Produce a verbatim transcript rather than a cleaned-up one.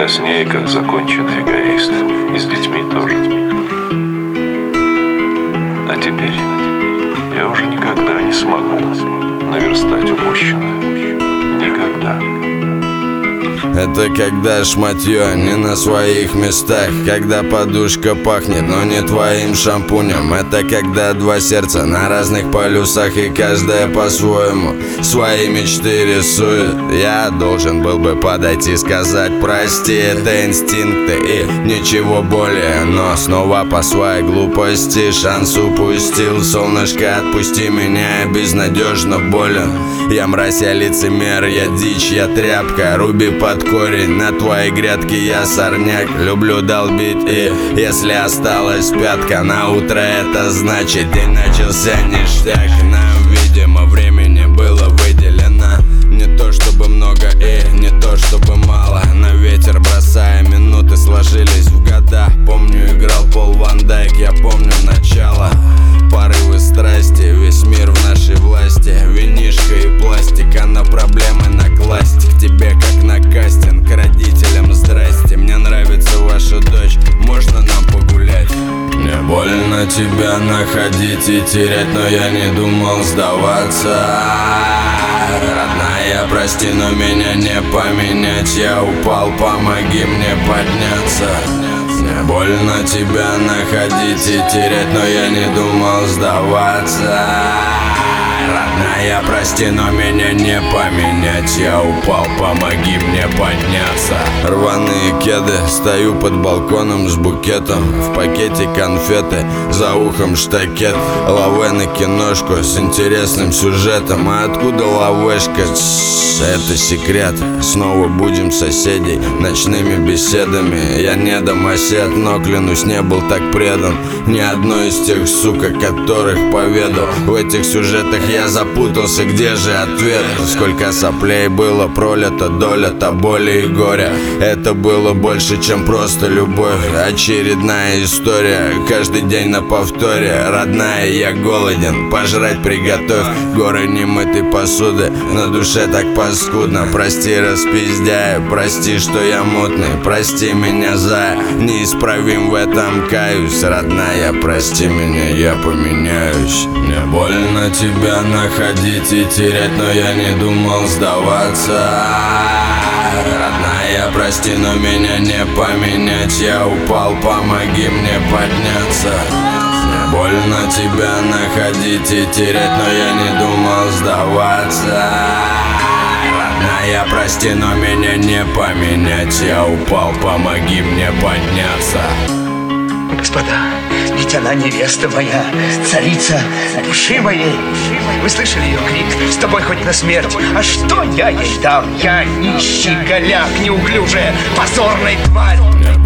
Я с ней как законченный эгоист, и с детьми тоже. А теперь я уже никогда не смогу наверстать упущенное. Никогда. Это когда шматье не на своих местах, когда подушка пахнет, но не твоим шампунем. Это когда два сердца на разных полюсах, и каждая по-своему свои мечты рисует. Я должен был бы подойти, сказать прости, это инстинкты и ничего более. Но снова по своей глупости шанс упустил. Солнышко, отпусти меня, я безнадежно болен. Я мразь, я лицемер, я дичь, я тряпка. Руби под корень, на твоей грядке я сорняк. Люблю долбить, и если осталась пятка на утро, это значит день начался ништяк. Нам, видимо, времени было выделено не то чтобы много и не то чтобы мало. На ветер бросая минуты сложились в года. Помню, играл Пол Ван Дайк, я помню начало. Порывы страсти, весь мир в нашей власти. Винишка и пластик, а на проблемы накласть. К тебе как на кастинг, к родителям здрасте. Мне нравится ваша дочь, можно нам погулять? Мне больно тебя находить и терять, но я не думал сдаваться. Родная, прости, но меня не поменять. Я упал, помоги мне подняться. Мне больно тебя находить и терять, но я не думал сдаваться. Родная, прости, но меня не поменять. Я упал, помоги мне подняться. Рваные кеды, стою под балконом с букетом. В пакете конфеты, за ухом штакет. Лавэ на киношку с интересным сюжетом. А откуда лавешка? Это секрет. Снова будем соседей ночными беседами. Я не домосед, но клянусь, не был так предан ни одной из тех сук, о которых поведал. В этих сюжетах я запутался, где же ответ? Сколько соплей было пролито, доля-то боли и горя. Это было больше, чем просто любовь. Очередная история, каждый день на повторе. Родная, я голоден, пожрать приготовь. Горы немытой посуды, на душе так паскудно. Прости, распиздяю, прости, что я мутный. Прости меня, зая, неисправим в этом каюсь. Родная, прости меня, я поменяюсь. Мне больно тебя находить и терять, но я не думал сдаваться. Родная, прости, но меня не поменять. Я упал, помоги мне подняться. Мне больно тебя находить и терять, но я не думал сдаваться. Родная, прости, но меня не поменять. Я упал, помоги мне подняться. Господа, ведь она невеста моя, царица души моей. Вы слышали ее крик? С тобой хоть на смерть. А что я ей дам? Я нищий голяк, неуклюжая, позорная тварь.